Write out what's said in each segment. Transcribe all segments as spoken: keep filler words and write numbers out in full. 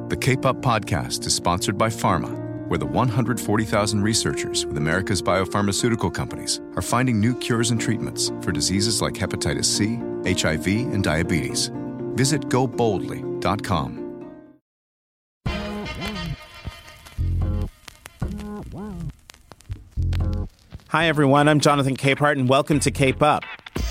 The Cape Up podcast is sponsored by Pharma, where the one hundred forty thousand researchers with America's biopharmaceutical companies are finding new cures and treatments for diseases like hepatitis C, H I V, and diabetes. Visit go boldly dot com. Hi, everyone. I'm Jonathan Capehart, and welcome to Cape Up.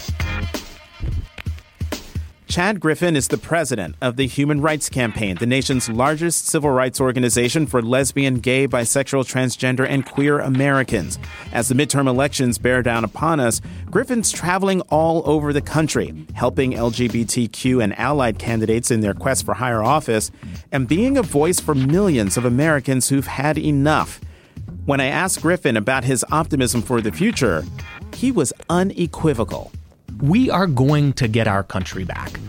Chad Griffin is the president of the Human Rights Campaign, the nation's largest civil rights organization for lesbian, gay, bisexual, transgender, and queer Americans. As the midterm elections bear down upon us, Griffin's traveling all over the country, helping L G B T Q and allied candidates in their quest for higher office, and being a voice for millions of Americans who've had enough. When I asked Griffin about his optimism for the future, he was unequivocal. We are going to get our country back.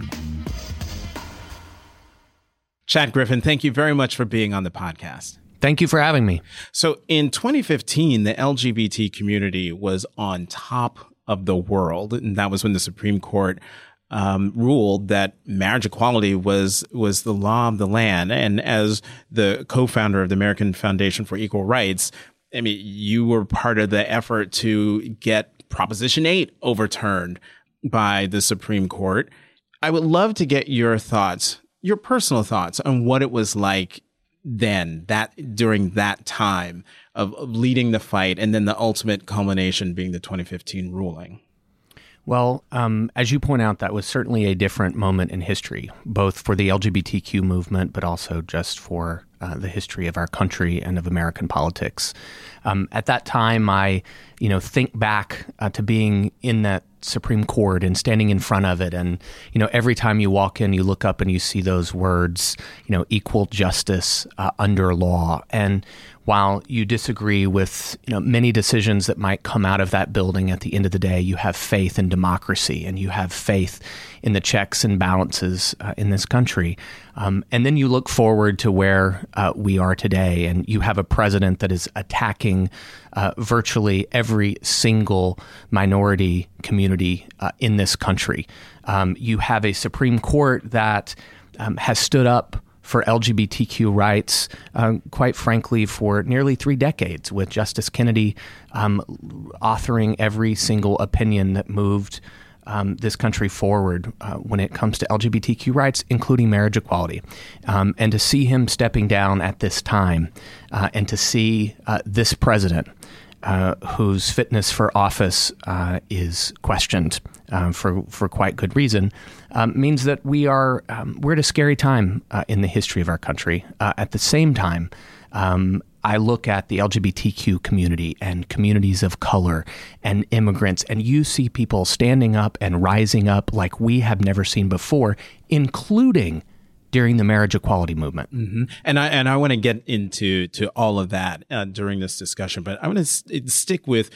Chad Griffin, thank you very much for being on the podcast. Thank you for having me. So in twenty fifteen, the L G B T community was on top of the world. And that was when the Supreme Court um, ruled that marriage equality was was the law of the land. And as the co-founder of the American Foundation for Equal Rights, I mean, you were part of the effort to get Proposition eight overturned by the Supreme Court. I would love to get your thoughts, your personal thoughts on what it was like then, that during that time of, of leading the fight, and then the ultimate culmination being the twenty fifteen ruling. Well, um, as you point out, that was certainly a different moment in history, both for the L G B T Q movement, but also just for uh, the history of our country and of American politics. Um, at that time, I, you know, think back uh, to being in that Supreme Court and standing in front of it. And, you know, every time you walk in, you look up and you see those words, you know, equal justice uh, under law. And while you disagree with, you know, many decisions that might come out of that building, at the end of the day, you have faith in democracy and you have faith in the checks and balances uh, in this country. Um, and then you look forward to where uh, we are today, and you have a president that is attacking uh, virtually every single minority community uh, in this country. Um, you have a Supreme Court that um, has stood up for L G B T Q rights, uh, quite frankly, for nearly three decades, with Justice Kennedy um, authoring every single opinion that moved um, this country forward uh, when it comes to L G B T Q rights, including marriage equality. Um, and to see him stepping down at this time, uh, and to see uh, this president, uh, whose fitness for office uh, is questioned uh, for for quite good reason, um, means that we are um, we're at a scary time uh, in the history of our country. Uh, at the same time, um, I look at the L G B T Q community and communities of color and immigrants, and you see people standing up and rising up like we have never seen before, including during the marriage equality movement. Mm-hmm. And I and I want to get into to all of that uh, during this discussion, but I want to st- stick with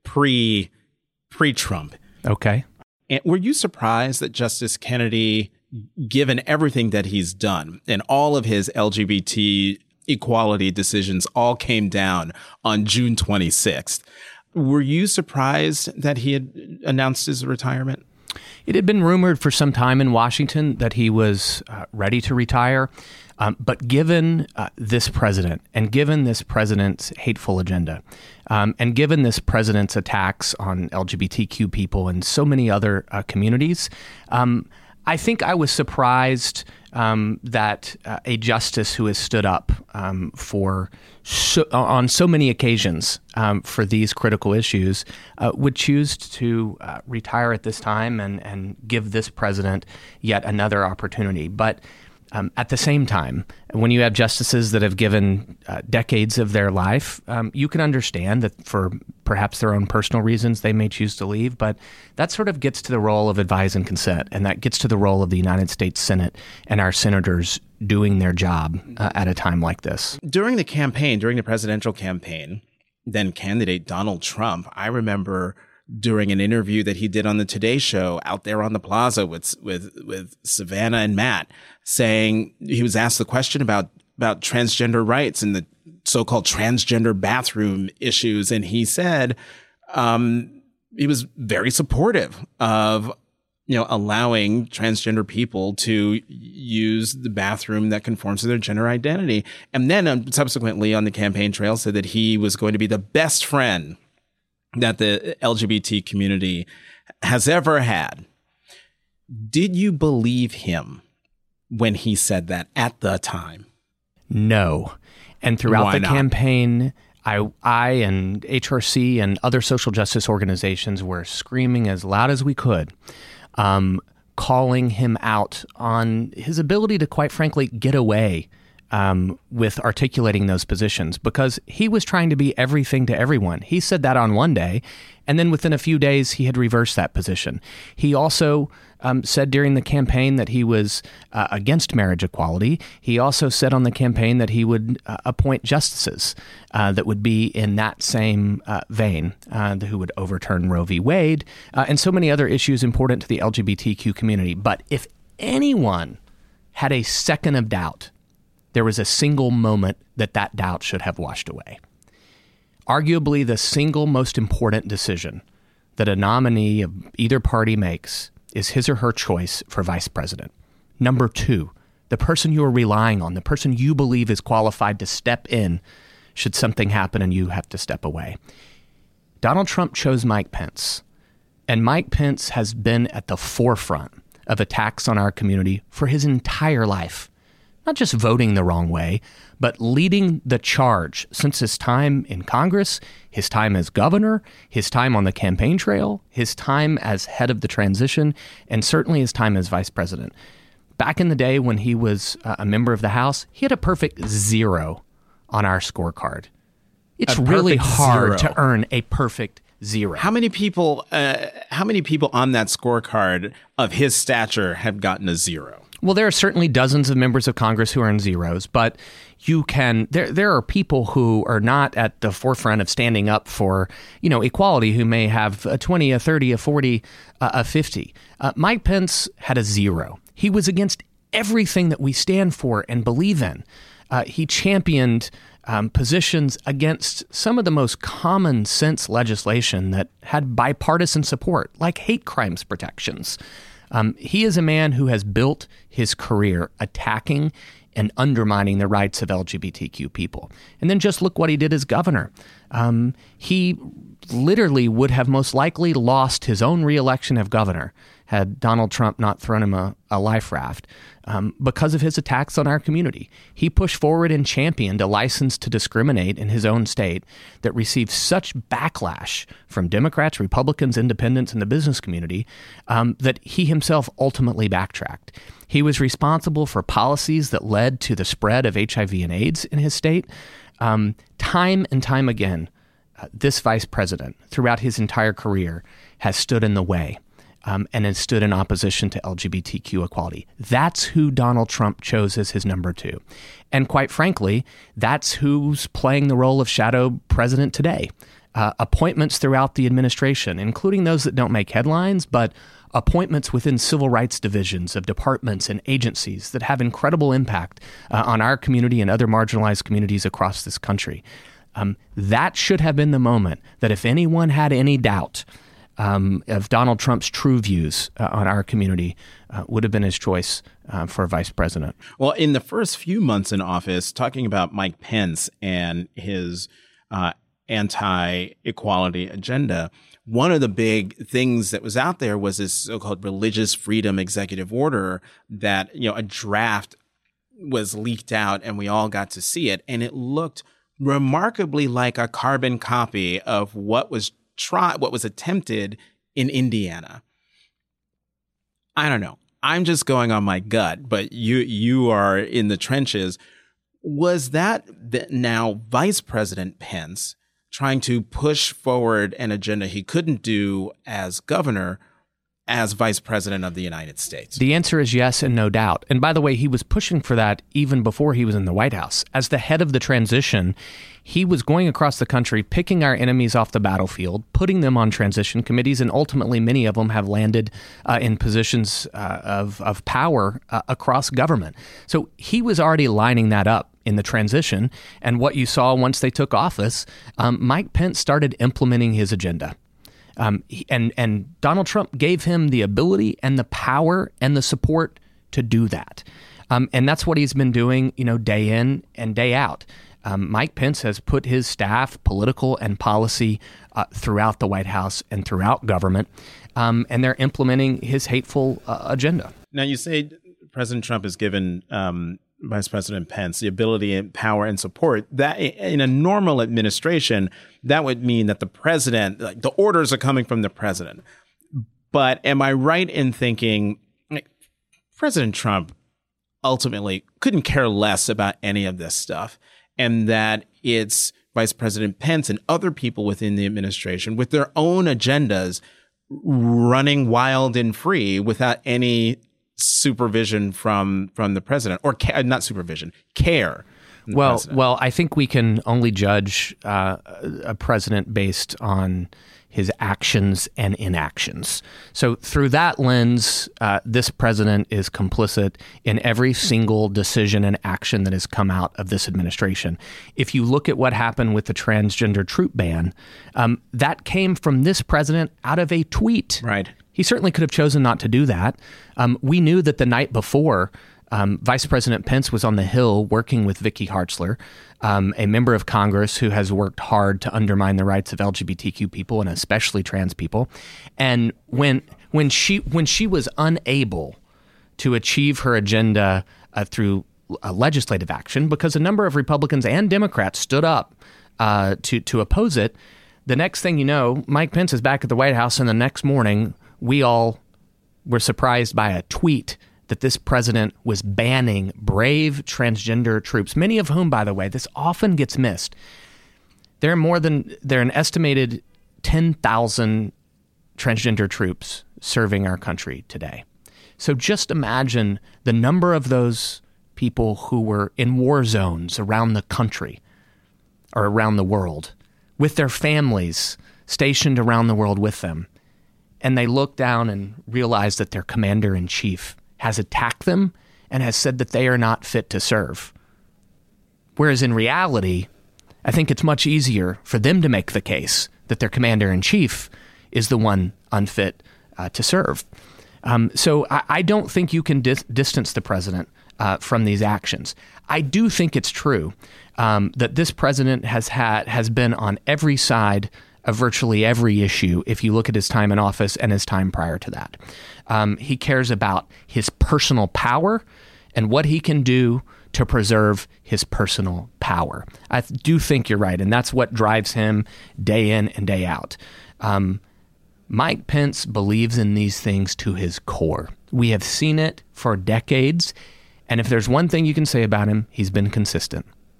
pre pre Trump. Okay. And were you surprised that Justice Kennedy, given everything that he's done and all of his L G B T equality decisions, all came down on June twenty-sixth? Were you surprised that he had announced his retirement? It had been rumored for some time in Washington that he was uh, ready to retire. Um, but given uh, this president, and given this president's hateful agenda, um, and given this president's attacks on L G B T Q people and so many other uh, communities, um, I think I was surprised um, that uh, a justice who has stood up um, for so, on so many occasions um, for these critical issues uh, would choose to uh, retire at this time and, and give this president yet another opportunity. But Um, at the same time, when you have justices that have given uh, decades of their life, um, you can understand that for perhaps their own personal reasons, they may choose to leave. But that sort of gets to the role of advise and consent, and that gets to the role of the United States Senate and our senators doing their job uh, at a time like this. During the campaign, during the presidential campaign, then candidate Donald Trump, I remember during an interview that he did on the Today Show out there on the plaza with with with Savannah and Matt, saying he was asked the question about about transgender rights and the so-called transgender bathroom issues, and he said um, he was very supportive of you know, allowing transgender people to use the bathroom that conforms to their gender identity. And then um, subsequently on the campaign trail said that he was going to be the best friend that the L G B T community has ever had. Did you believe him when he said that at the time? No. And throughout Why the not? campaign, I, I and H R C and other social justice organizations were screaming as loud as we could, um, calling him out on his ability to, quite frankly, get away um, with articulating those positions, because he was trying to be everything to everyone. He said that on one day, and then within a few days, he had reversed that position. He also um, said during the campaign that he was uh, against marriage equality. He also said on the campaign that he would uh, appoint justices uh, that would be in that same uh, vein, uh, who would overturn Roe v. Wade, uh, and so many other issues important to the L G B T Q community. But if anyone had a second of doubt, there was a single moment that that doubt should have washed away. Arguably the single most important decision that a nominee of either party makes is his or her choice for vice president. Number two, the person you are relying on, the person you believe is qualified to step in should something happen and you have to step away. Donald Trump chose Mike Pence, and Mike Pence has been at the forefront of attacks on our community for his entire life. Not just voting the wrong way, but leading the charge since his time in Congress, his time as governor, his time on the campaign trail, his time as head of the transition, and certainly his time as vice president. Back in the day when he was uh, a member of the House, he had a perfect zero on our scorecard. It's really hard zero. to earn a perfect zero. How many people? Uh, how many people on that scorecard of his stature have gotten a zero? Well, there are certainly dozens of members of Congress who are in zeros, but you can there there are people who are not at the forefront of standing up for, you know, equality, who may have a twenty, a thirty, a forty, uh, a fifty. Uh, Mike Pence had a zero. He was against everything that we stand for and believe in. Uh, he championed um, positions against some of the most common sense legislation that had bipartisan support, like hate crimes protections. Um, he is a man who has built his career attacking and undermining the rights of L G B T Q people. And then just look what he did as governor. Um, he literally would have most likely lost his own reelection of governor had Donald Trump not thrown him a, a life raft um, because of his attacks on our community. He pushed forward and championed a license to discriminate in his own state that received such backlash from Democrats, Republicans, independents, and the business community um, that he himself ultimately backtracked. He was responsible for policies that led to the spread of H I V and AIDS in his state. Um, time and time again, uh, this vice president, throughout his entire career, has stood in the way um, and has stood in opposition to L G B T Q equality. That's who Donald Trump chose as his number two. And quite frankly, that's who's playing the role of shadow president today. Uh, appointments throughout the administration, including those that don't make headlines, but appointments within civil rights divisions of departments and agencies that have incredible impact uh, on our community and other marginalized communities across this country. Um, that should have been the moment that if anyone had any doubt um, of Donald Trump's true views uh, on our community, uh, would have been his choice uh, for vice president. Well, in the first few months in office, talking about Mike Pence and his uh, anti-equality agenda, one of the big things that was out there was this so-called religious freedom executive order that, you know, a draft was leaked out and we all got to see it. And it looked remarkably like a carbon copy of what was tried, what was attempted in Indiana. I don't know. I'm just going on my gut, but you you are in the trenches. Was that the now Vice President Pence trying to push forward an agenda he couldn't do as governor as vice president of the United States? The answer is yes, and no doubt. And by the way, he was pushing for that even before he was in the White House. As the head of the transition, he was going across the country, picking our enemies off the battlefield, putting them on transition committees, and ultimately many of them have landed uh, in positions uh, of, of power uh, across government. So he was already lining that up in the transition. And what you saw once they took office, um, Mike Pence started implementing his agenda. Um, he, and and Donald Trump gave him the ability and the power and the support to do that. Um, and that's what he's been doing, you know, day in and day out. Um, Mike Pence has put his staff, political and policy, uh, throughout the White House and throughout government, um, and they're implementing his hateful uh, agenda. Now, you say President Trump has given um, Vice President Pence the ability and power and support. That in a normal administration, that would mean that the president, like, the orders are coming from the president. But am I right in thinking like, President Trump ultimately couldn't care less about any of this stuff, and that it's Vice President Pence and other people within the administration with their own agendas running wild and free without any supervision from from the president, or ca- not supervision, care. Well, president. well, I think we can only judge uh, a president based on his actions and inactions. So through that lens, uh, this president is complicit in every single decision and action that has come out of this administration. If you look at what happened with the transgender troop ban, um, that came from this president out of a tweet. Right. He certainly could have chosen not to do that. Um, we knew that the night before, Um, Vice President Pence was on the Hill working with Vicky Hartzler, um, a member of Congress who has worked hard to undermine the rights of L G B T Q people and especially trans people. And when when she when she was unable to achieve her agenda uh, through uh, legislative action, because a number of Republicans and Democrats stood up uh, to to oppose it, the next thing you know, Mike Pence is back at the White House, and the next morning we all were surprised by a tweet that this president was banning brave transgender troops, many of whom, by the way, this often gets missed. There are more than, there are an estimated ten thousand transgender troops serving our country today. So just imagine the number of those people who were in war zones around the country or around the world with their families stationed around the world with them. And they look down and realize that their commander-in-chief has attacked them and has said that they are not fit to serve. Whereas in reality, I think it's much easier for them to make the case that their commander-in-chief is the one unfit uh, to serve. Um, so I, I don't think you can dis- distance the president uh, from these actions. I do think it's true um, that this president has had has been on every side of virtually every issue if you look at his time in office and his time prior to that. Um, he cares about his personal power and what he can do to preserve his personal power. I do think you're right, and that's what drives him day in and day out. Um, Mike Pence believes in these things to his core. We have seen it for decades, and if there's one thing you can say about him, he's been consistent.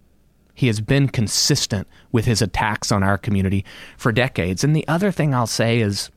He has been consistent with his attacks on our community for decades. And the other thing I'll say is,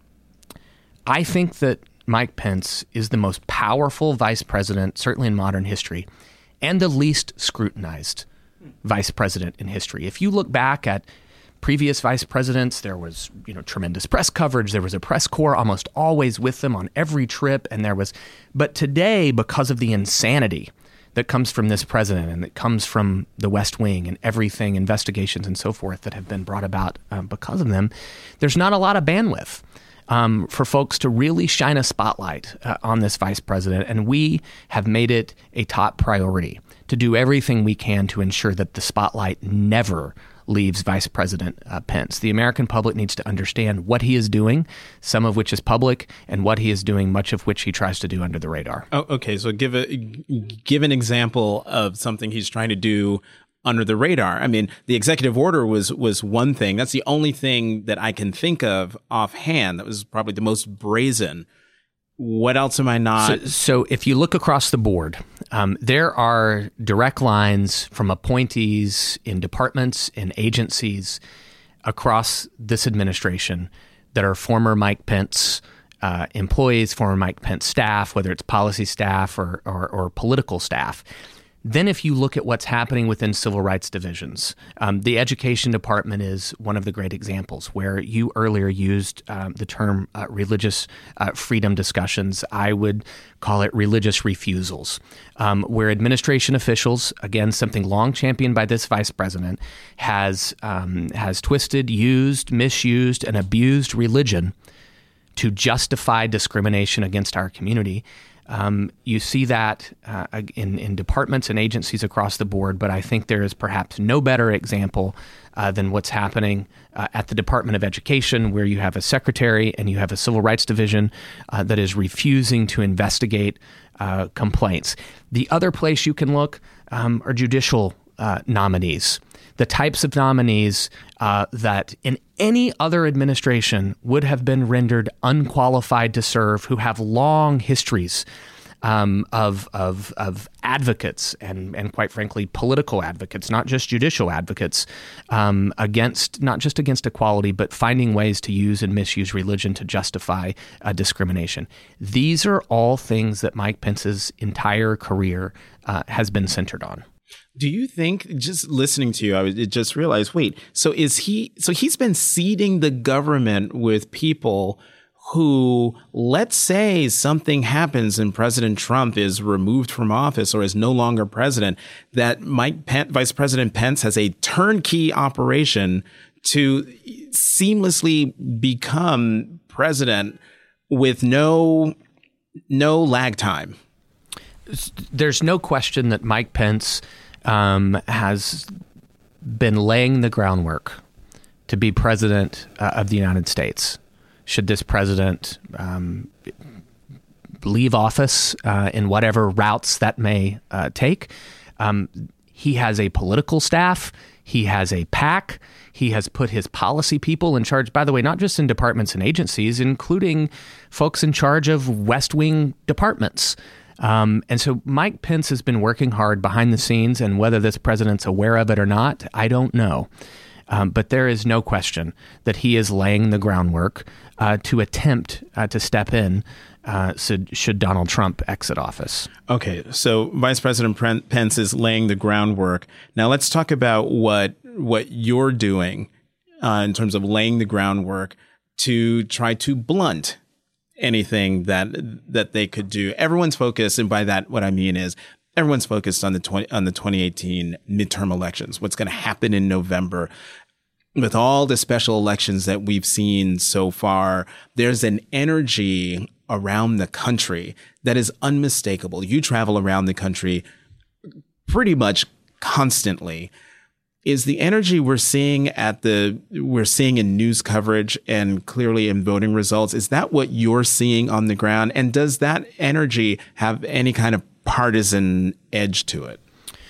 I think that Mike Pence is the most powerful vice president, certainly in modern history, and the least scrutinized vice president in history. If you look back at previous vice presidents, there was, you know, tremendous press coverage. There was a press corps almost always with them on every trip. And there was, but today, because of the insanity that comes from this president and that comes from the West Wing and everything, investigations and so forth that have been brought about um, because of them, there's not a lot of bandwidth um, for folks to really shine a spotlight uh, on this vice president. And we have made it a top priority to do everything we can to ensure that the spotlight never leaves Vice President uh, Pence. The American public needs to understand what he is doing, some of which is public, and what he is doing, much of which he tries to do under the radar. Oh, okay, so give a give an example of something he's trying to do under the radar. I mean, the executive order was was one thing. That's the only thing that I can think of offhand. That was probably the most brazen. What else am I not? So, so if you look across the board, um, there are direct lines from appointees in departments and agencies across this administration that are former Mike Pence uh, employees, former Mike Pence staff, whether it's policy staff or, or, or political staff. Then if you look at what's happening within civil rights divisions, um, the education department is one of the great examples where you earlier used um, the term uh, religious uh, freedom discussions. I would call it religious refusals, um, where administration officials, again, something long championed by this vice president, has um, has twisted, used, misused, and abused religion to justify discrimination against our community. Um, you see that uh, in, in departments and agencies across the board, but I think there is perhaps no better example uh, than what's happening uh, at the Department of Education, where you have a secretary and you have a civil rights division uh, that is refusing to investigate uh, complaints. The other place you can look um, are judicial uh, nominees. The types of nominees uh, that in any other administration would have been rendered unqualified to serve, who have long histories um, of, of of advocates and, and quite frankly, political advocates, not just judicial advocates, um, against not just against equality, but finding ways to use and misuse religion to justify uh, discrimination. These are all things that Mike Pence's entire career uh, has been centered on. Do you think, just listening to you, I just realized, wait, so is he, so he's been seeding the government with people who, let's say something happens and President Trump is removed from office or is no longer president, that Mike Pence, Vice President Pence has a turnkey operation to seamlessly become president with no, no lag time? There's no question that Mike Pence Um, has been laying the groundwork to be president uh, of the United States. Should this president um, leave office uh, in whatever routes that may uh, take, um, he has a political staff. He has a PAC. He has put his policy people in charge, by the way, not just in departments and agencies, including folks in charge of West Wing departments. Um, and so Mike Pence has been working hard behind the scenes, and whether this president's aware of it or not, I don't know. Um, but there is no question that he is laying the groundwork uh, to attempt uh, to step in uh, should, should Donald Trump exit office. Okay, so Vice President Pence is laying the groundwork. Now let's talk about what what you're doing uh, in terms of laying the groundwork to try to blunt anything that that they could do. Everyone's focused, and by that what I mean is everyone's focused on the twenty on the twenty eighteen midterm elections. What's going to happen in November with all the special elections that we've seen so far? There's an energy around the country that is unmistakable. You travel around the country pretty much constantly. Is the energy we're seeing at the we're seeing in news coverage and clearly in voting results, is that what you're seeing on the ground? And does that energy have any kind of partisan edge to it?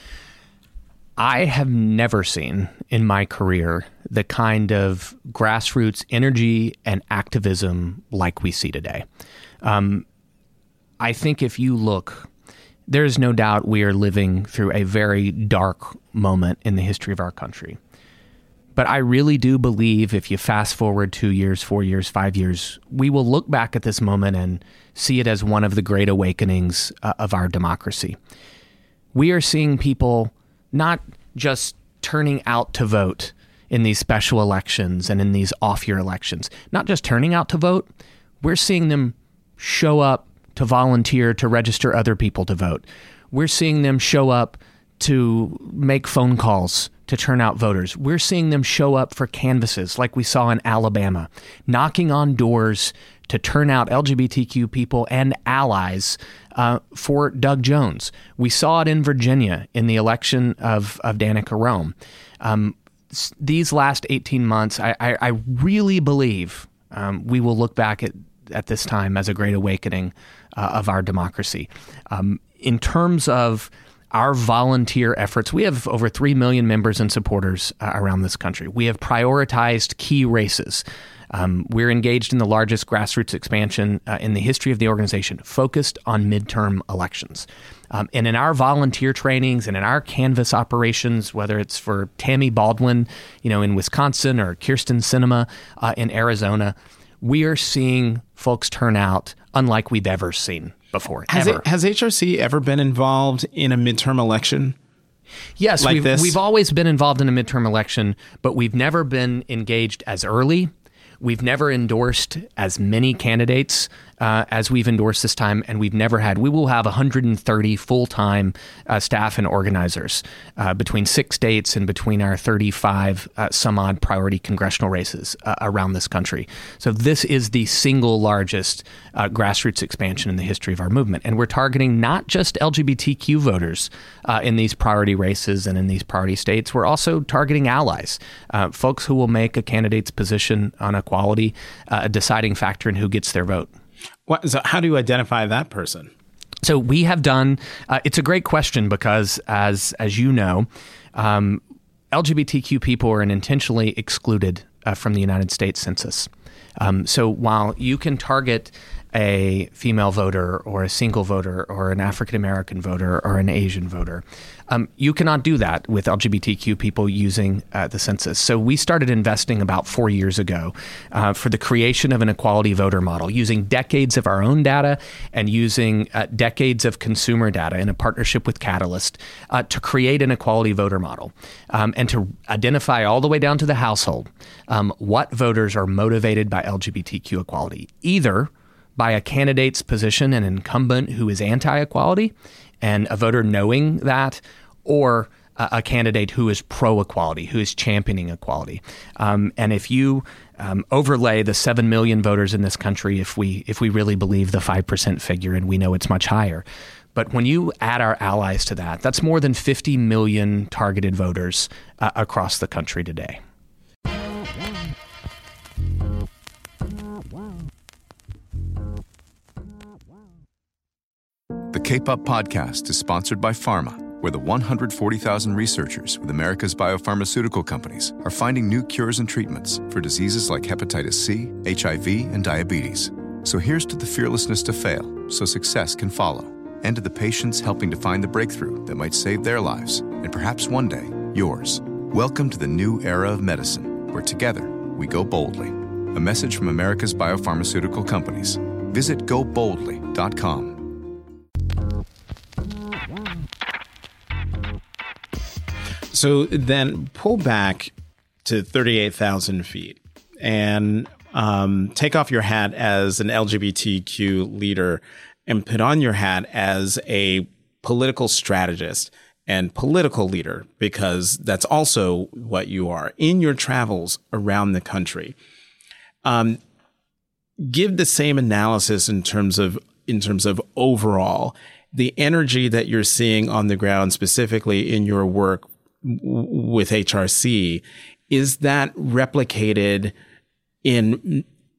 I have never seen in my career the kind of grassroots energy and activism like we see today. Um, I think if you look, there's no doubt we are living through a very dark moment in the history of our country. But I really do believe if you fast forward two years, four years, five years, we will look back at this moment and see it as one of the great awakenings uh, of our democracy. We are seeing people not just turning out to vote in these special elections and in these off-year elections, not just turning out to vote, we're seeing them show up to volunteer to register other people to vote. We're seeing them show up to make phone calls to turn out voters. We're seeing them show up for canvasses like we saw in Alabama, knocking on doors to turn out L G B T Q people and allies uh, for Doug Jones. We saw it in Virginia in the election of, of Danica Rome. Um, these last eighteen months, I, I, I really believe um, we will look back at, at this time as a great awakening uh, of our democracy. Um, in terms of our volunteer efforts, we have over three million members and supporters uh, around this country. We have prioritized key races. Um, we're engaged in the largest grassroots expansion uh, in the history of the organization, focused on midterm elections. Um, and in our volunteer trainings and in our canvas operations, whether it's for Tammy Baldwin, you know, in Wisconsin, or Kirsten Sinema uh, in Arizona, we are seeing folks turn out unlike we've ever seen. before. Has, ever. it, has H R C ever been involved in a midterm election? Yes, like we've, this? we've always been involved in a midterm election, but we've never been engaged as early. We've never endorsed as many candidates uh, as we've endorsed this time, and we've never had. We will have one hundred thirty full-time uh, staff and organizers uh, between six states and between our thirty-five uh, some odd priority congressional races uh, around this country. So this is the single largest uh, grassroots expansion in the history of our movement, and we're targeting not just L G B T Q voters uh, in these priority races and in these priority states. We're also targeting allies, uh, folks who will make a candidate's position on equality uh, a deciding factor in who gets their vote. What, so how do you identify that person? So we have done, uh, it's a great question because as as you know, um, L G B T Q people are intentionally excluded uh, from the United States Census. Um, so while you can target a female voter or a single voter or an African-American voter or an Asian voter, Um, you cannot do that with L G B T Q people using uh, the census. So we started investing about four years ago uh, for the creation of an equality voter model, using decades of our own data and using uh, decades of consumer data in a partnership with Catalyst uh, to create an equality voter model um, and to identify all the way down to the household um, what voters are motivated by L G B T Q equality, either by a candidate's position, an incumbent who is anti-equality, and a voter knowing that, or a, a candidate who is pro-equality, who is championing equality. Um, and if you um, overlay the seven million voters in this country, if we if we really believe the five percent figure, and we know it's much higher, but when you add our allies to that, that's more than fifty million targeted voters uh, across the country today. The Cape Up podcast is sponsored by Pharma, where the one hundred forty thousand researchers with America's biopharmaceutical companies are finding new cures and treatments for diseases like hepatitis C, H I V, and diabetes. So here's to the fearlessness to fail, so success can follow, and to the patients helping to find the breakthrough that might save their lives, and perhaps one day, yours. Welcome to the new era of medicine, where together we go boldly. A message from America's biopharmaceutical companies. Visit go boldly dot com. So then pull back to thirty-eight thousand feet and um, take off your hat as an L G B T Q leader and put on your hat as a political strategist and political leader, because that's also what you are in your travels around the country. Um, give the same analysis in terms of in terms of overall the energy that you're seeing on the ground, specifically in your work with H R C. Is that replicated in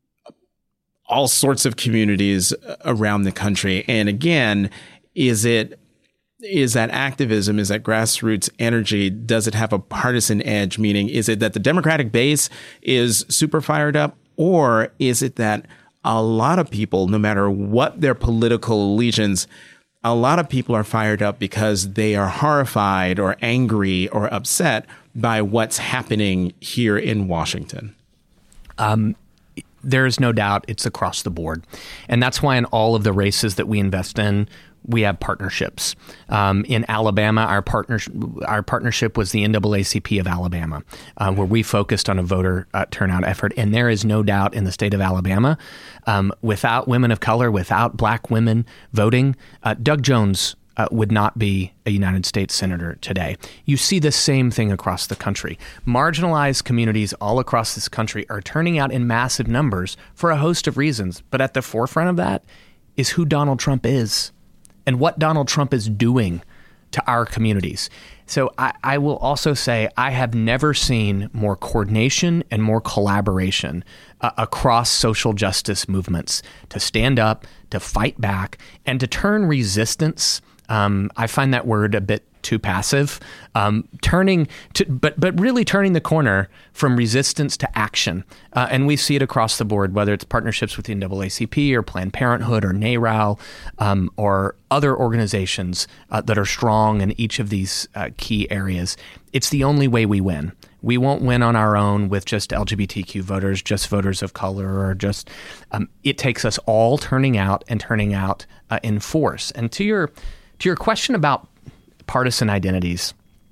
all sorts of communities around the country? And again, is it is that activism, is that grassroots energy, does it have a partisan edge? Meaning, is it that the Democratic base is super fired up, or is it that a lot of people, no matter what their political allegiance, a lot of people are fired up because they are horrified or angry or upset by what's happening here in Washington? Um, there is no doubt it's across the board. And that's why in all of the races that we invest in, we have partnerships. Um, in Alabama, our partner, our partnership was the N double A C P of Alabama, uh, where we focused on a voter uh, turnout effort. And there is no doubt in the state of Alabama, um, without women of color, without black women voting, uh, Doug Jones uh, would not be a United States senator today. You see the same thing across the country. Marginalized communities all across this country are turning out in massive numbers for a host of reasons. But at the forefront of that is who Donald Trump is and what Donald Trump is doing to our communities. So I, I will also say I have never seen more coordination and more collaboration uh, across social justice movements to stand up, to fight back, and to turn resistance. Um, I find that word a bit too passive, um, turning to, but but really turning the corner from resistance to action. Uh, and we see it across the board, whether it's partnerships with the N double A C P or Planned Parenthood or NARAL um, or other organizations uh, that are strong in each of these uh, key areas. It's the only way we win. We won't win on our own with just L G B T Q voters, just voters of color, or just, um, it takes us all turning out and turning out uh, in force. And to your, to your question about partisan identities,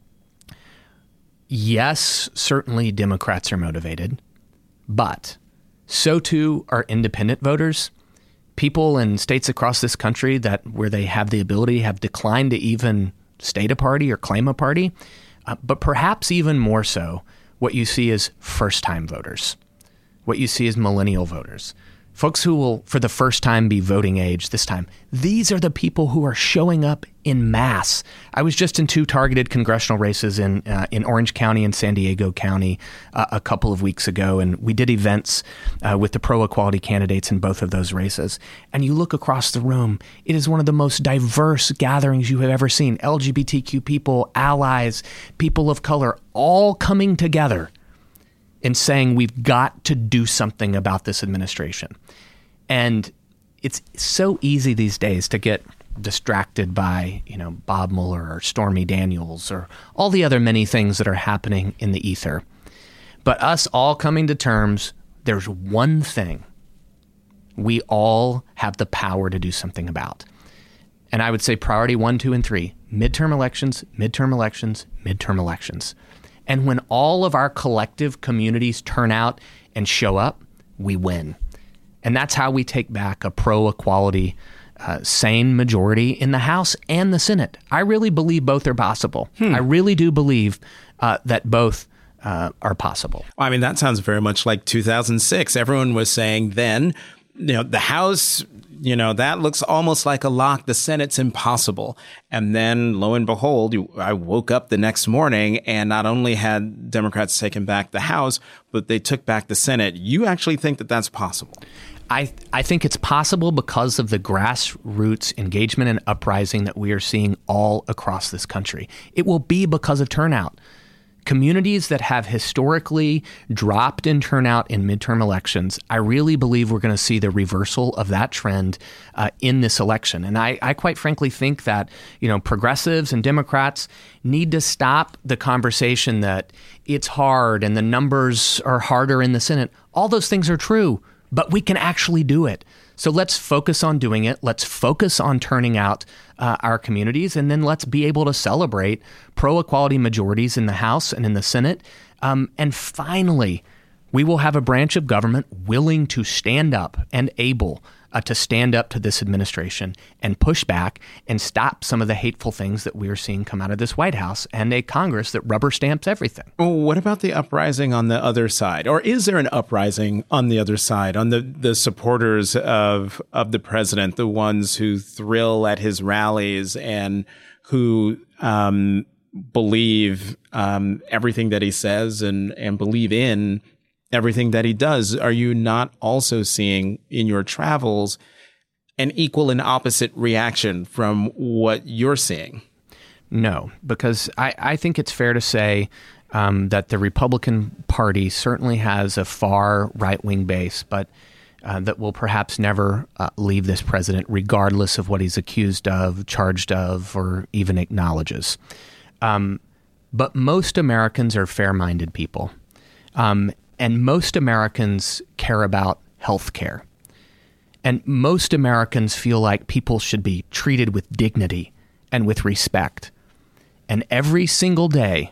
yes, certainly Democrats are motivated, but so too are independent voters. People in states across this country that where they have the ability have declined to even state a party or claim a party. Uh, but perhaps even more so, what you see is first-time voters. What you see is millennial voters. Folks who will, for the first time, be voting age this time. These are the people who are showing up in mass. I was just in two targeted congressional races in uh, in Orange County and San Diego County uh, a couple of weeks ago, and we did events uh, with the pro-equality candidates in both of those races. And you look across the room, it is one of the most diverse gatherings you have ever seen. L G B T Q people, allies, people of color, all coming together and saying we've got to do something about this administration. And it's so easy these days to get distracted by, you know, Bob Mueller or Stormy Daniels or all the other many things that are happening in the ether. But us all coming to terms, there's one thing we all have the power to do something about. And I would say priority one, two, and three, midterm elections, midterm elections, midterm elections. And when all of our collective communities turn out and show up, we win. And that's how we take back a pro-equality, uh, sane majority in the House and the Senate. I really believe both are possible. Hmm. I really do believe uh, that both uh, are possible. I mean, that sounds very much like two thousand six. Everyone was saying then, you know, the House, you know, that looks almost like a lock. The Senate's impossible. And then, lo and behold, you, I woke up the next morning and not only had Democrats taken back the House, but they took back the Senate. You actually think that that's possible? I, I think it's possible because of the grassroots engagement and uprising that we are seeing all across this country. It will be because of turnout. Communities that have historically dropped in turnout in midterm elections, I really believe we're going to see the reversal of that trend uh, in this election. And I, I quite frankly think that, you know, progressives and Democrats need to stop the conversation that it's hard and the numbers are harder in the Senate. All those things are true, but we can actually do it. So let's focus on doing it. Let's focus on turning out uh, our communities, and then let's be able to celebrate pro-equality majorities in the House and in the Senate. Um, and finally, we will have a branch of government willing to stand up and able uh, to stand up to this administration and push back and stop some of the hateful things that we are seeing come out of this White House and a Congress that rubber stamps everything. Well, what about the uprising on the other side? Or is there an uprising on the other side, on the, the supporters of, of the president, the ones who thrill at his rallies and who um, believe um, everything that he says and, and believe in everything that he does? Are you not also seeing in your travels an equal and opposite reaction from what you're seeing? No, because I, I think it's fair to say um, that the Republican Party certainly has a far right-wing base, but uh, that will perhaps never uh, leave this president, regardless of what he's accused of, charged of, or even acknowledges. Um, but most Americans are fair-minded people. Um, And most Americans care about health care. And most Americans feel like people should be treated with dignity and with respect. And every single day,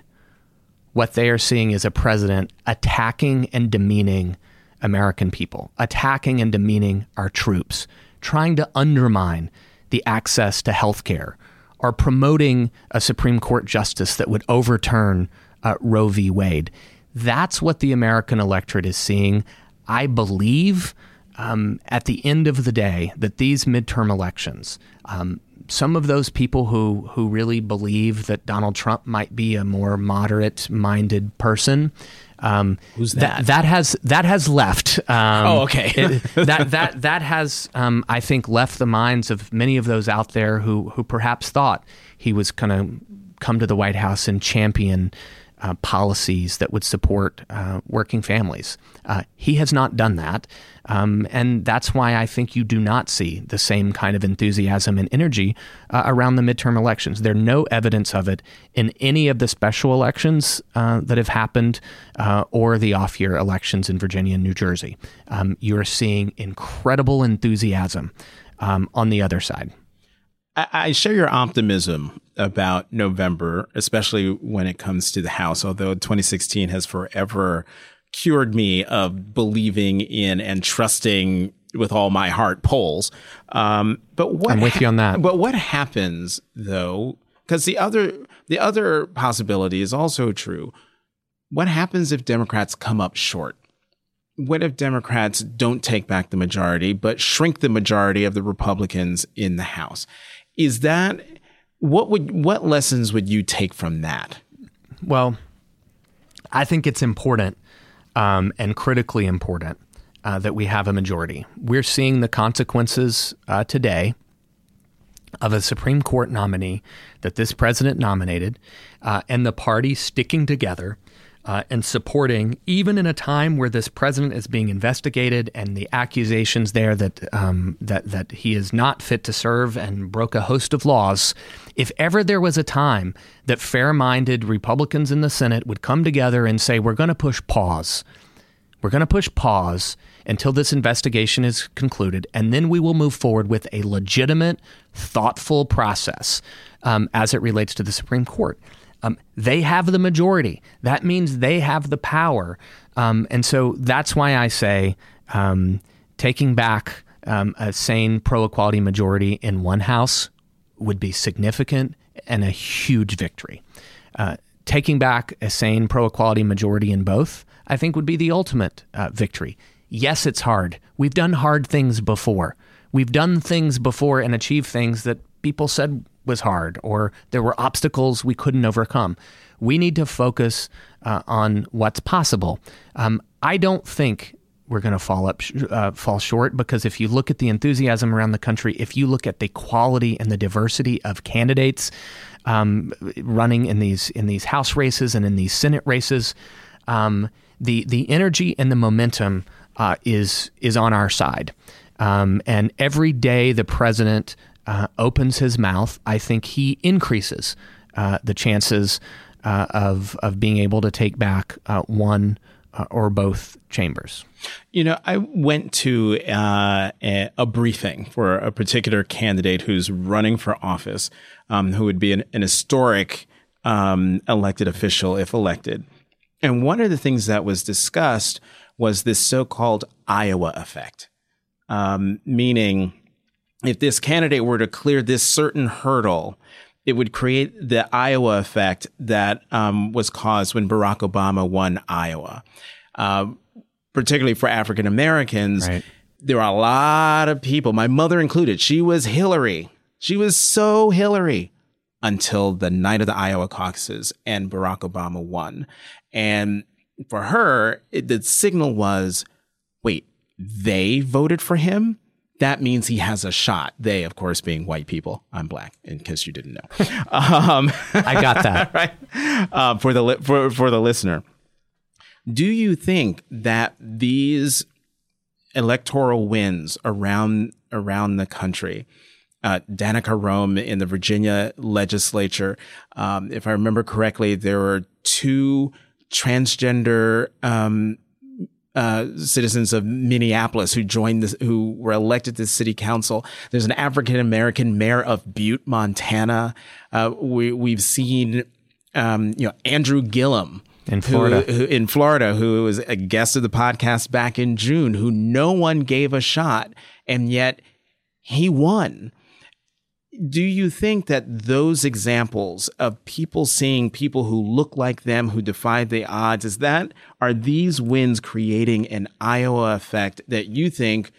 what they are seeing is a president attacking and demeaning American people, attacking and demeaning our troops, trying to undermine the access to health care, or promoting a Supreme Court justice that would overturn uh, Roe v. Wade. That's what the American electorate is seeing. I believe um, at the end of the day that these midterm elections, um, some of those people who, who really believe that Donald Trump might be a more moderate-minded person, um, Who's that? that? That has that has left. Um, oh, okay. it, that that that has, um, I think, left the minds of many of those out there who who perhaps thought he was kind of come to the White House and champion uh, policies that would support uh, working families. Uh, he has not done that. Um, and that's why I think you do not see the same kind of enthusiasm and energy uh, around the midterm elections. There's no evidence of it in any of the special elections uh, that have happened uh, or the off-year elections in Virginia and New Jersey. Um, you're seeing incredible enthusiasm um, on the other side. I, I share your optimism about November, especially when it comes to the House, although twenty sixteen has forever cured me of believing in and trusting with all my heart polls. Um, but what I'm with you on that. Ha- but what happens though? Because the other the other possibility is also true. What happens if Democrats come up short? What if Democrats don't take back the majority, but shrink the majority of the Republicans in the House? Is that what would what lessons would you take from that? Well, I think it's important. Um, and critically important uh, that we have a majority. We're seeing the consequences uh, today of a Supreme Court nominee that this president nominated uh, and the party sticking together uh, and supporting, even in a time where this president is being investigated and the accusations there that um, that that he is not fit to serve and broke a host of laws. If ever there was a time that fair-minded Republicans in the Senate would come together and say, we're going to push pause, we're going to push pause until this investigation is concluded, and then we will move forward with a legitimate, thoughtful process um, as it relates to the Supreme Court. Um, they have the majority. That means they have the power. Um, and so that's why I say um, taking back um, a sane pro-equality majority in one house would be significant and a huge victory. Uh, taking back a sane pro-equality majority in both, I think, would be the ultimate uh, victory. Yes, it's hard. We've done hard things before. We've done things before and achieved things that people said was hard, or there were obstacles we couldn't overcome. We need to focus uh, on what's possible. Um, I don't think we're going to fall up, uh, fall short, because if you look at the enthusiasm around the country, if you look at the quality and the diversity of candidates um, running in these in these House races and in these Senate races, um, the the energy and the momentum uh, is is on our side. Um, and every day the president uh, opens his mouth, I think he increases uh, the chances uh, of of being able to take back uh, one uh, or both chambers. You know, I went to uh, a, a briefing for a particular candidate who's running for office, um, who would be an, an historic um, elected official if elected. And one of the things that was discussed was this so-called Iowa effect, um, meaning if this candidate were to clear this certain hurdle, it would create the Iowa effect that um, was caused when Barack Obama won Iowa. Uh, particularly for African Americans, right. There are a lot of people, my mother included, she was Hillary. She was so Hillary until the night of the Iowa caucuses and Barack Obama won. And for her, it, the signal was, wait, they voted for him? That means he has a shot. They, of course, being white people. I'm black, in case you didn't know. um, I got that. Right. Uh, for the li- for for the listener, do you think that these electoral wins around around the country, uh, Danica Roem in the Virginia legislature, um, if I remember correctly, there were two transgender um Uh, citizens of Minneapolis who joined this, who were elected to city council. There's an African American mayor of Butte, Montana. Uh, we we've seen, um, you know, Andrew Gillum in Florida, who, who, in Florida, who was a guest of the podcast back in June, who no one gave a shot, and yet he won. Do you think that those examples of people seeing people who look like them, who defied the odds, is that, are these wins creating an Iowa effect that you think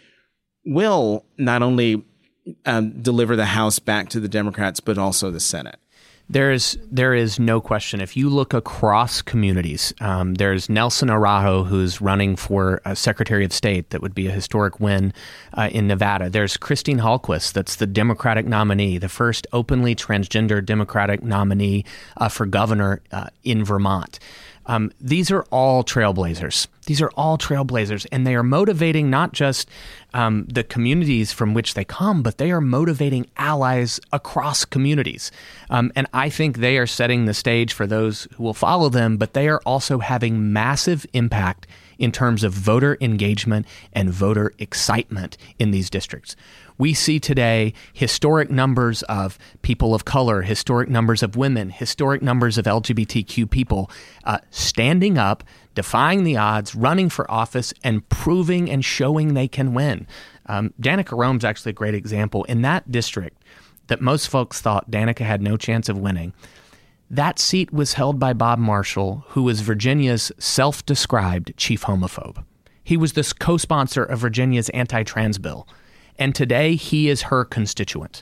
will not only um, deliver the House back to the Democrats, but also the Senate? There's there is no question. If you look across communities, um, there's Nelson Araujo, who's running for uh, Secretary of State. That would be a historic win uh, in Nevada. There's Christine Hallquist, that's the Democratic nominee, the first openly transgender Democratic nominee uh, for governor uh, in Vermont. Um, these are all trailblazers. These are all trailblazers, and they are motivating not just um, the communities from which they come, but they are motivating allies across communities. Um, and I think they are setting the stage for those who will follow them, but they are also having massive impact in terms of voter engagement and voter excitement in these districts. We see today historic numbers of people of color, historic numbers of women, historic numbers of L G B T Q people uh, standing up, defying the odds, running for office, and proving and showing they can win. Um, Danica Roem's actually a great example. In that district that most folks thought Danica had no chance of winning, that seat was held by Bob Marshall, who was Virginia's self-described chief homophobe. He was the co-sponsor of Virginia's anti-trans bill. And today, he is her constituent.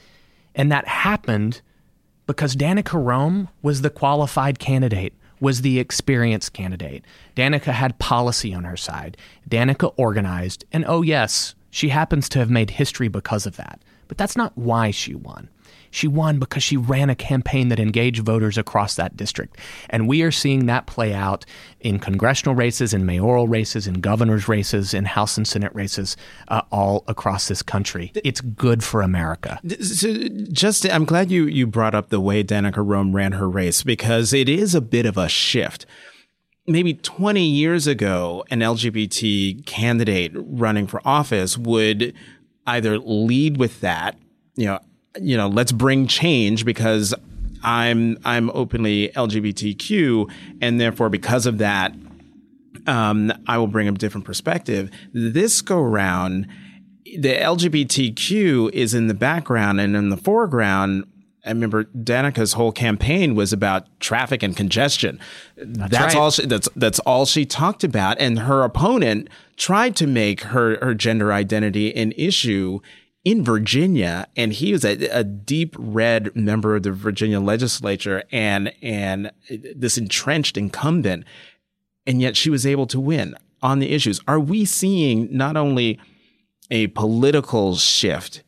And that happened because Danica Roem was the qualified candidate, was the experienced candidate. Danica had policy on her side. Danica organized. And oh, yes, she happens to have made history because of that. But that's not why she won. She won because she ran a campaign that engaged voters across that district. And we are seeing that play out in congressional races, in mayoral races, in governor's races, in House and Senate races, uh, all across this country. It's good for America. So just, I'm glad you, you brought up the way Danica Roem ran her race, because it is a bit of a shift. Maybe twenty years ago, an L G B T candidate running for office would either lead with that, you know, you know, let's bring change because I'm I'm openly L G B T Q, and therefore because of that, um, I will bring a different perspective. This go round, the L G B T Q is in the background, and in the foreground, I remember Danica's whole campaign was about traffic and congestion. That's, that's right. all. She, that's that's all she talked about, and her opponent tried to make her her gender identity an issue in Virginia, and he was a, a deep red member of the Virginia legislature and and this entrenched incumbent, and yet she was able to win on the issues. Are we seeing not only a political shift,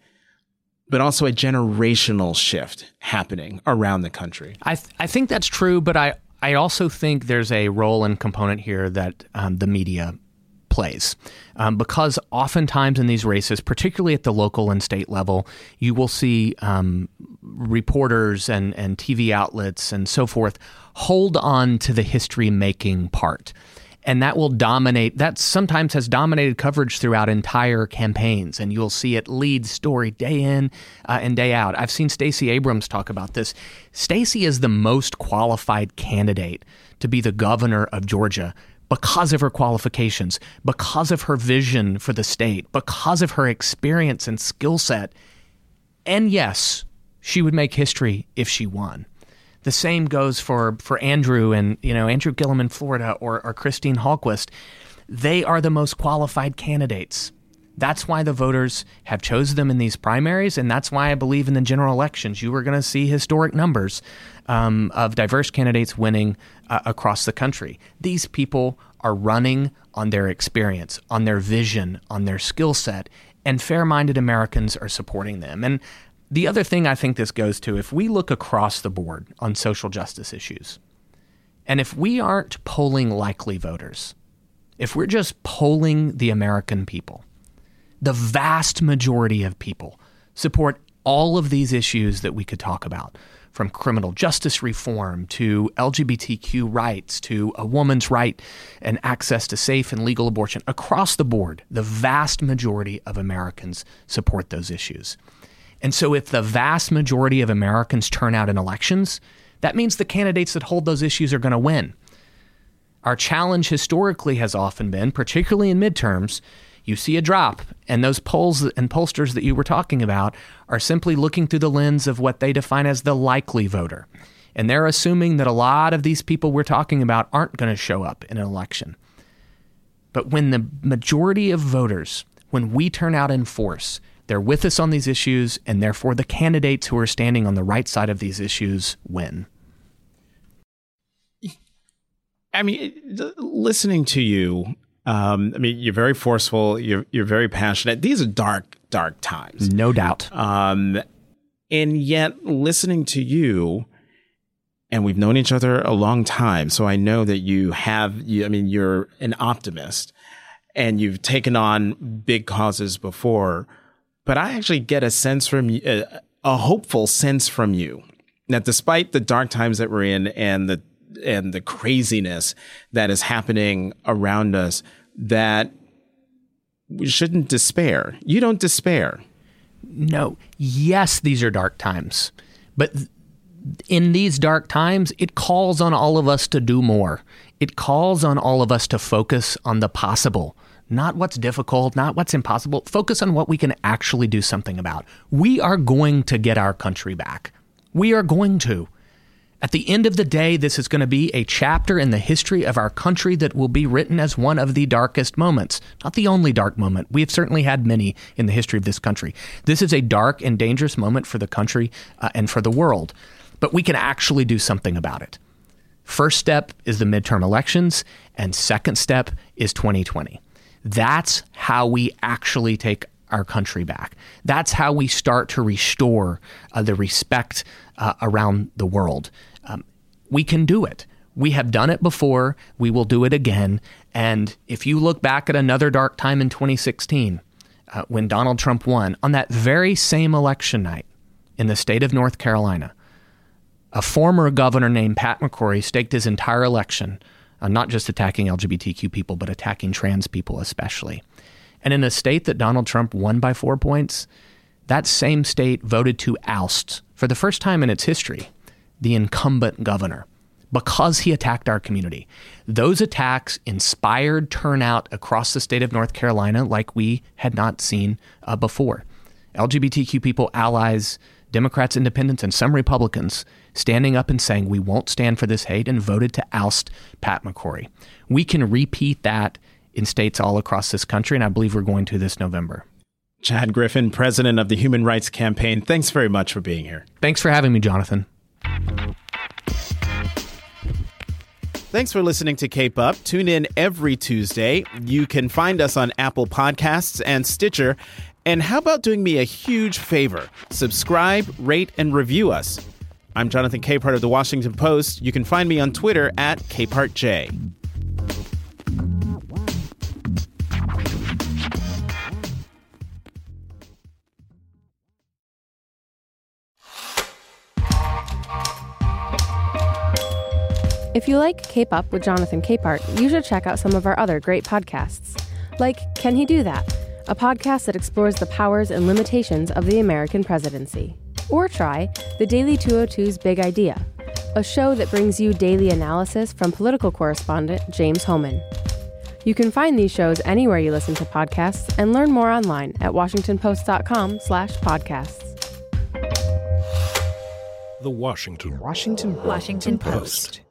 but also a generational shift happening around the country? I th- I think that's true, but I, I also think there's a role and component here that um, the media plays. Um, because oftentimes in these races, particularly at the local and state level, you will see um, reporters and, and T V outlets and so forth hold on to the history-making part. And that will dominate, that sometimes has dominated coverage throughout entire campaigns. And you'll see it lead story day in uh, and day out. I've seen Stacey Abrams talk about this. Stacey is the most qualified candidate to be the governor of Georgia because of her qualifications, because of her vision for the state, because of her experience and skill set. And yes, she would make history if she won. The same goes for, for Andrew and, you know, Andrew Gillum in Florida or, or Christine Hallquist. They are the most qualified candidates. That's why the voters have chosen them in these primaries, and that's why I believe in the general elections you are going to see historic numbers um, of diverse candidates winning uh, across the country. These people are running on their experience, on their vision, on their skill set, and fair-minded Americans are supporting them. And the other thing I think this goes to, if we look across the board on social justice issues, and if we aren't polling likely voters, if we're just polling the American people, the vast majority of people support all of these issues that we could talk about, from criminal justice reform to L G B T Q rights to a woman's right and access to safe and legal abortion. Across the board, the vast majority of Americans support those issues. And so if the vast majority of Americans turn out in elections, that means the candidates that hold those issues are going to win. Our challenge historically has often been, particularly in midterms, you see a drop, and those polls and pollsters that you were talking about are simply looking through the lens of what they define as the likely voter. And they're assuming that a lot of these people we're talking about aren't going to show up in an election. But when the majority of voters, when we turn out in force, They're with us on these issues, and therefore the candidates who are standing on the right side of these issues win. I mean, listening to you, um, I mean, you're very forceful. You're you're very passionate. These are dark, dark times, no doubt. Um, and yet, listening to you, and we've known each other a long time, so I know that you have. You, I mean, you're an optimist, and you've taken on big causes before. But I actually get a sense from you, a, a hopeful sense from you, that despite the dark times that we're in and the and the craziness that is happening around us, that we shouldn't despair. You don't despair. No. Yes, these are dark times. But th- in these dark times, it calls on all of us to do more. It calls on all of us to focus on the possible. Not what's difficult, not what's impossible. Focus on what we can actually do something about. We are going to get our country back. We are going to. At the end of the day, this is going to be a chapter in the history of our country that will be written as one of the darkest moments. Not the only dark moment. We have certainly had many in the history of this country. This is a dark and dangerous moment for the country uh, and for the world. But we can actually do something about it. First step is the midterm elections, and second step is twenty twenty. That's how we actually take our country back. That's how we start to restore uh, the respect uh, around the world. Um, we can do it. We have done it before. We will do it again. And if you look back at another dark time in twenty sixteen, uh, when Donald Trump won, on that very same election night in the state of North Carolina, a former governor named Pat McCrory staked his entire election on not just attacking L G B T Q people, but attacking trans people especially. And in a state that Donald Trump won by four points, that same state voted to oust, for the first time in its history, the incumbent governor because he attacked our community. Those attacks inspired turnout across the state of North Carolina like we had not seen uh, before. L G B T Q people, allies, Democrats, independents, and some Republicans standing up and saying we won't stand for this hate and voted to oust Pat McCrory. We can repeat that in states all across this country, and I believe we're going to this November. Chad Griffin, president of the Human Rights Campaign, thanks very much for being here. Thanks for having me, Jonathan. Thanks for listening to Cape Up. Tune in every Tuesday. You can find us on Apple Podcasts and Stitcher. And how about doing me a huge favor? Subscribe, rate, and review us. I'm Jonathan Capehart of The Washington Post. You can find me on Twitter at CapehartJ. If you like Cape Up with Jonathan Capehart, you should check out some of our other great podcasts, like Can He Do That?, a podcast that explores the powers and limitations of the American presidency. Or try The Daily two oh two's Big Idea, a show that brings you daily analysis from political correspondent James Hohmann. You can find these shows anywhere you listen to podcasts and learn more online at washingtonpost.com slash podcasts. The Washington Washington Washington Post.